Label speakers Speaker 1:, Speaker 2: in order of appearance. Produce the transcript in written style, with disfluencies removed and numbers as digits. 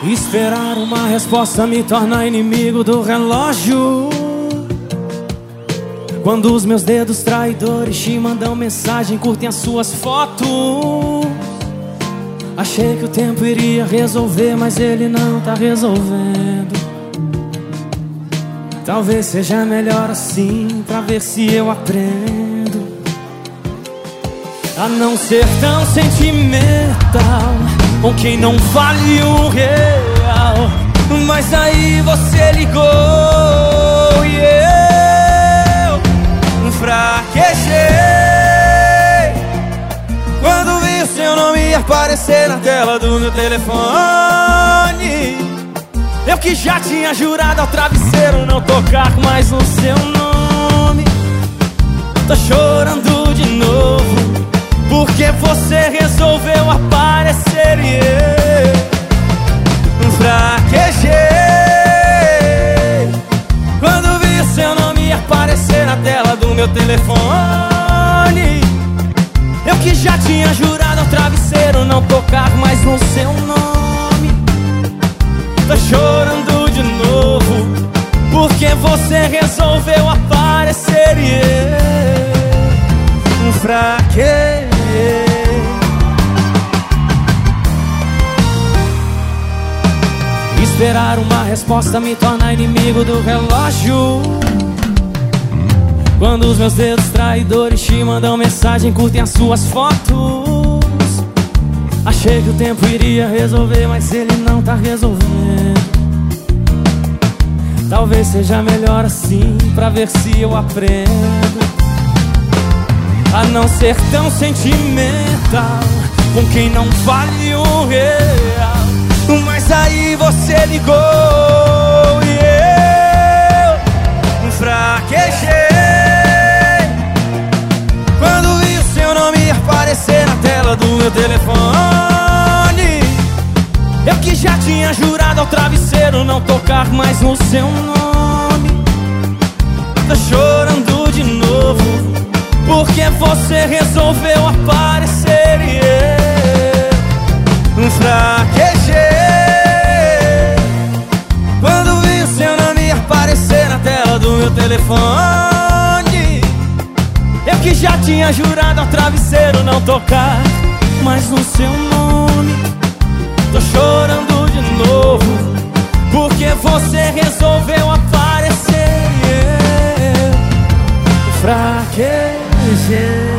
Speaker 1: Esperar uma resposta me torna inimigo do relógio. Quando os meus dedos traidores te mandam mensagem, curtem as suas fotos. Achei que o tempo iria resolver, mas ele não tá resolvendo. Talvez seja melhor assim, pra ver se eu aprendo a não ser tão sentimental com quem não vale um real. Mas aí você ligou e eu fraquejei quando vi o seu nome aparecer na tela do meu telefone. Eu que já tinha jurado ao travesseiro não tocar mais no seu nome. Tô chorando de novo porque você resolveu aparecer e eu fraquejei quando vi o seu nome aparecer na tela do meu telefone. Eu que já tinha jurado ao travesseiro não tocar mais no seu nome. Tô chorando de novo porque você resolveu aparecer e eu fraquejei. Esperar uma resposta me torna inimigo do relógio. Quando os meus dedos traidores te mandam mensagem, curtem as suas fotos. Achei que o tempo iria resolver, mas ele não tá resolvendo. Talvez seja melhor assim, pra ver se eu aprendo a não ser tão sentimental com quem não vale um real. Mas aí você ligou e eu fraquejei quando vi o seu nome aparecer na tela do meu telefone. Eu que já tinha jurado ao travesseiro não tocar mais no seu nome. Tô chorando de novo porque você resolveu aparecer e eu fraquejei quando vi o seu nome aparecer na tela do meu telefone. Eu que já tinha jurado ao travesseiro não tocar mais no seu nome. Tô chorando de novo porque você resolveu aparecer e eu fraquejei.